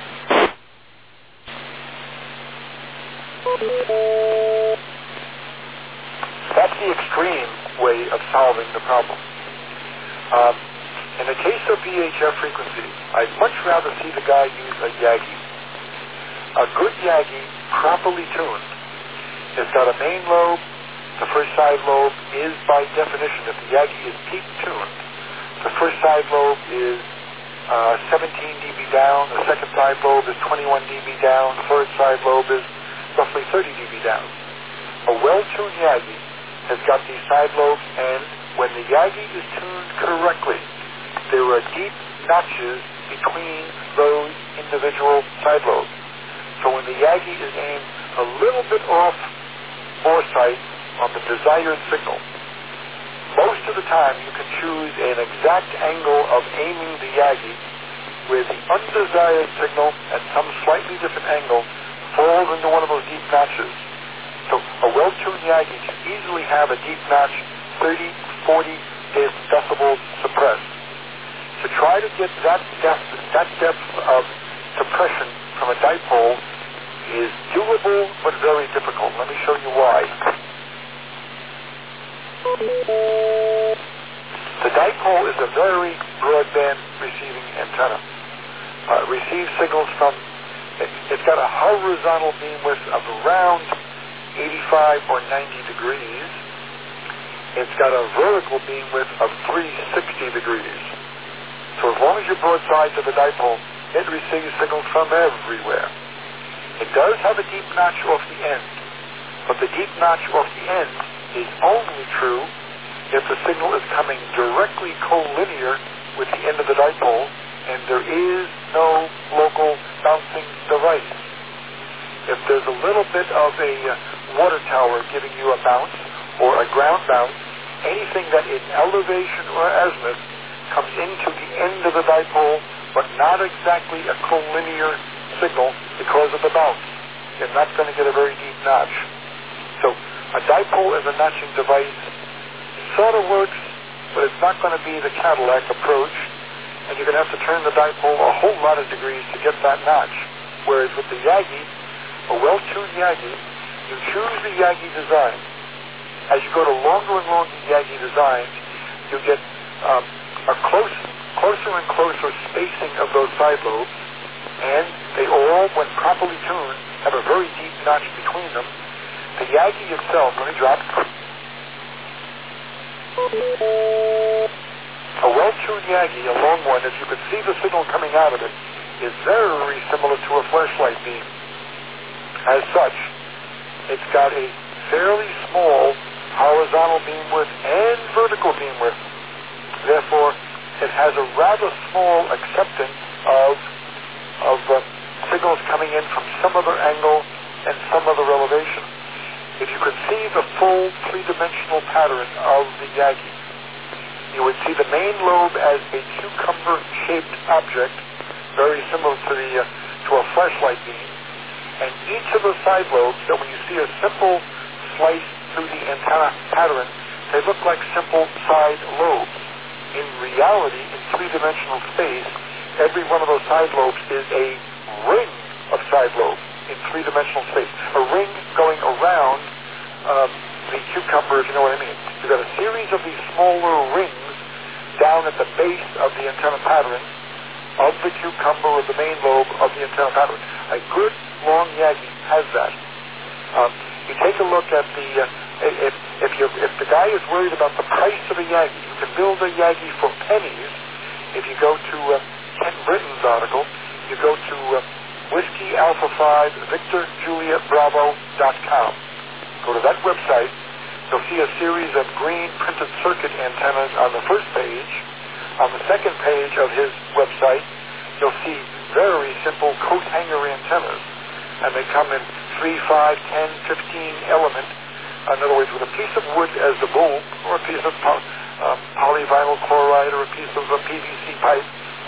That's the extreme way of solving the problem. Um, in the case of V H F frequencies, I'd much rather see the guy use a Yagi. A good Yagi, properly tuned, has got a main lobe. The first side lobe is, by definition, if the Yagi is peak tuned, the first side lobe is uh, seventeen decibels down, the second side lobe is twenty-one decibels down, the third side lobe is roughly thirty decibels down. A well-tuned Yagi has got these side lobes, and when the Yagi is tuned correctly, there are deep notches between those individual side lobes. So when the Yagi is aimed a little bit off foresight on the desired signal, most of the time you can choose an exact angle of aiming the Yagi where the undesired signal at some slightly different angle falls into one of those deep notches. So a well-tuned Yagi can easily have a deep notch thirty, forty decibels suppressed. To try to get that depth, that depth of suppression from a dipole is doable but very difficult. Let me show you why. The dipole is a very broadband receiving antenna. Uh, it receives signals from, it, it's got a horizontal beam width of around eighty-five or ninety degrees. It's got a vertical beam width of three hundred sixty degrees. So as long as you're broadside to the dipole, it receives signals from everywhere. It does have a deep notch off the end, but the deep notch off the end is only true if the signal is coming directly collinear with the end of the dipole, and there is no local bouncing device. If there's a little bit of a water tower giving you a bounce or a ground bounce, anything that in elevation or azimuth comes into the end of the dipole, but not exactly a collinear signal because of the bounce, you're not going to get a very deep notch. So a dipole as a notching device sort of works, but it's not going to be the Cadillac approach, and you're going to have to turn the dipole a whole lot of degrees to get that notch. Whereas with the Yagi, a well-tuned Yagi, you choose the Yagi design. As you go to longer and longer Yagi designs, you get um, a close, closer and closer spacing of those side lobes, and they all, when properly tuned, have a very deep notch between them. The Yagi itself, let me drop. A well-tuned Yagi, a long one, as you can see the signal coming out of it, is very similar to a flashlight beam. As such, it's got a fairly small horizontal beam width and vertical beam width. Therefore, it has a rather small acceptance of, of uh, signals coming in from some other angle and some other elevation. If you could see the full three-dimensional pattern of the Yagi, you would see the main lobe as a cucumber-shaped object, very similar to the uh, to a flashlight beam, and each of the side lobes, that when you see a simple slice through the antenna pattern, they look like simple side lobes. In reality, in three-dimensional space, every one of those side lobes is a ring of side lobes in three-dimensional space, a ring going around um, the cucumber, if you know what I mean. You've got a series of these smaller rings down at the base of the antenna pattern of the cucumber or the main lobe of the antenna pattern. A good long Yagi has that. Um, you take a look at the, uh, if, if, you if the guy is worried about the price of a Yagi, you can build a Yagi for pennies. If you go to uh, Ken Britton's article, you go to uh, Whiskey Alpha five Victor Juliet Bravo dot com. Go to that website. You'll see a series of green printed circuit antennas on the first page. On the second page of his website, you'll see very simple coat hanger antennas. And they come in three, five, ten, fifteen element. In other words, with a piece of wood as the bulb, or a piece of po- uh, polyvinyl chloride, or a piece of a P V C pipe